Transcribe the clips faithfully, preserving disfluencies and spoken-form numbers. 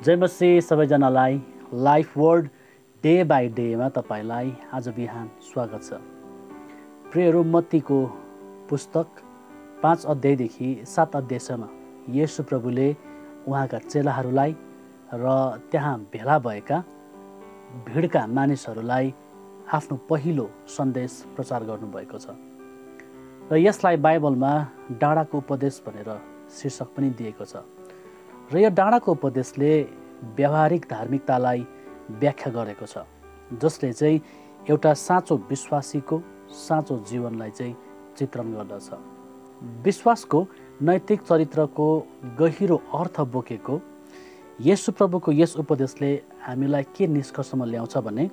जय मसीह सबैजनालाई life word day by डेमा तपाईलाई आज बिहान स्वागत छ। प्रियहरू, मत्तीको पुस्तक पाँच अध्यायदेखि सात अध्यायसम्म येशू प्रभुले उहाँका चेलाहरूलाई र त्यहाँ भेला भएका भिडका मानिसहरूलाई आफ्नो पहिलो सन्देश प्रचार गर्नुभएको छ र यसलाई बाइबलमा डाँडाको उपदेश भनेर शीर्षक पनि दिएको छ। र यो डाँडाको उपदेशले व्यावहारिक धार्मिकतालाई व्याख्या गरेको छ, जसले चाहिँ एउटा साँचो विश्वासीको साँचो जीवनलाई चाहिँ चित्रण गर्दछ। विश्वासको नैतिक चरित्रको गहिरो अर्थ बोकेको येशू प्रभुको यस उपदेशले हामीलाई के निष्कर्षमा ल्याउँछ भने,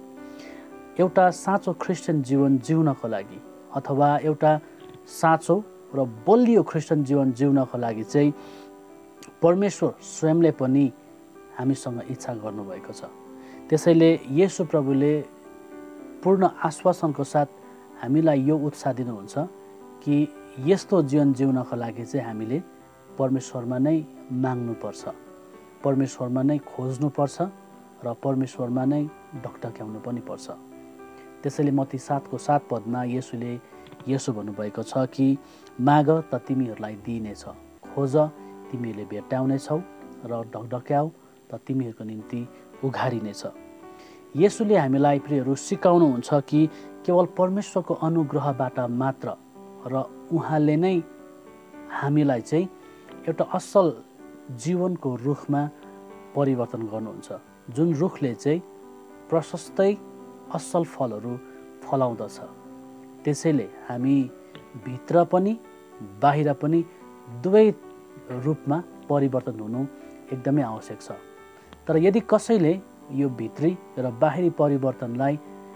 एउटा साँचो क्रिस्चियन जीवन जिउनको लागि अथवा एउटा साँचो र बलियो क्रिस्चियन जीवन जिउनको लागि चाहिँ परमेश्वर स्वयंले पनि हामीसँग इच्छा गर्नुभएको छ। त्यसैले येशू प्रभुले पूर्ण आश्वासनको साथ हामीलाई यो उत्साह दिनुहुन्छ कि यस्तो जीवन जिउनको लागि चाहिँ हामीले परमेश्वरमा नै माग्नुपर्छ, परमेश्वरमा नै खोज्नुपर्छ र परमेश्वरमा नै ढकढक्याउनु पनि पर्छ। त्यसैले मत्ती सातको सात पदमा येशूले यसो भन्नुभएको छ कि माग त तिमीहरूलाई दिइनेछ, खोज तिमीहरूले भेट्टाउनेछौ र ढकढक्याउ त तिमीहरूको निम्ति उघारिनेछ। येशूले हामीलाई प्रियहरू सिकाउनुहुन्छ कि केवल परमेश्वरको अनुग्रहबाट मात्र र उहाँले नै हामीलाई चाहिँ एउटा असल जीवनको रुखमा परिवर्तन गर्नुहुन्छ, जुन रुखले चाहिँ प्रशस्तै असल फलहरू फलाउँदछ। त्यसैले हामी भित्र पनि बाहिर पनि दुवै रूपमा परिवर्तन हुनु एकदमै आवश्यक छ। तर यदि कसैले यो भित्री र बाहिरी परिवर्तनलाई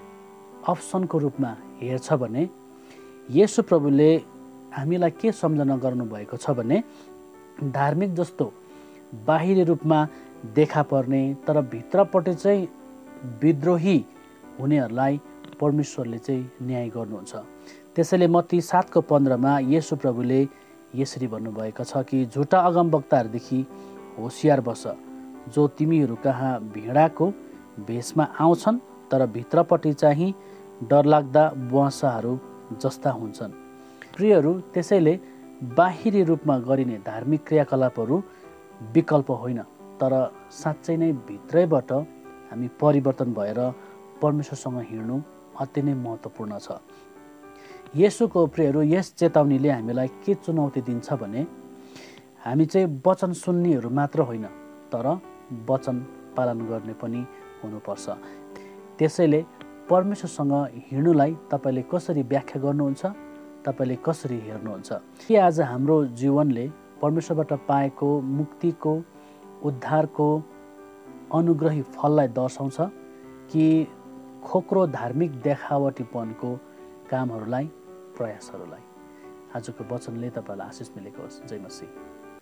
अप्सनको रूपमा हेर्छ भने येशू प्रभुले हामीलाई के सम्झना गर्नुभएको छ भने, धार्मिक जस्तो बाहिरी रूपमा देखा पर्ने तर भित्रपट्टि चाहिँ विद्रोही हुनेहरूलाई परमेश्वरले चाहिँ न्याय गर्नुहुन्छ। त्यसैले मत्ती सातको पन्ध्रमा येशू प्रभुले यसरी भन्नुभएको छ कि झुटा अगमवक्ताहरूदेखि होसियार बस, जो तिमीहरू कहाँ भिडाको भेषमा आउँछन् तर भित्रपट्टि चाहिँ डरलाग्दा बुवासाहरू जस्ता हुन्छन्। प्रियहरू, त्यसैले बाहिरी रूपमा गरिने धार्मिक क्रियाकलापहरू विकल्प होइन, तर साँच्चै नै भित्रैबाट हामी परिवर्तन भएर परमेश्वरसँग हिँड्नु अति नै महत्त्वपूर्ण छ। येशूको प्रियहरू यस चेतावनीले हामीलाई के चुनौती दिन्छ भने, हामी चाहिँ वचन सुन्नेहरू मात्र होइन, तर वचन पालन गर्ने पनि हुनुपर्छ। त्यसैले परमेश्वरसँग हिँड्नुलाई तपाईँले कसरी व्याख्या गर्नुहुन्छ, तपाईँले कसरी हेर्नुहुन्छ? के आज हाम्रो जीवनले परमेश्वरबाट पाएको मुक्तिको उद्धारको अनुग्रही फललाई दर्शाउँछ कि खोक्रो धार्मिक देखावटीपनको कामहरूलाई प्रयासहरूलाई? आजको वचनले तपाईँलाई आशिष मिलेको होस्। जय मसीह।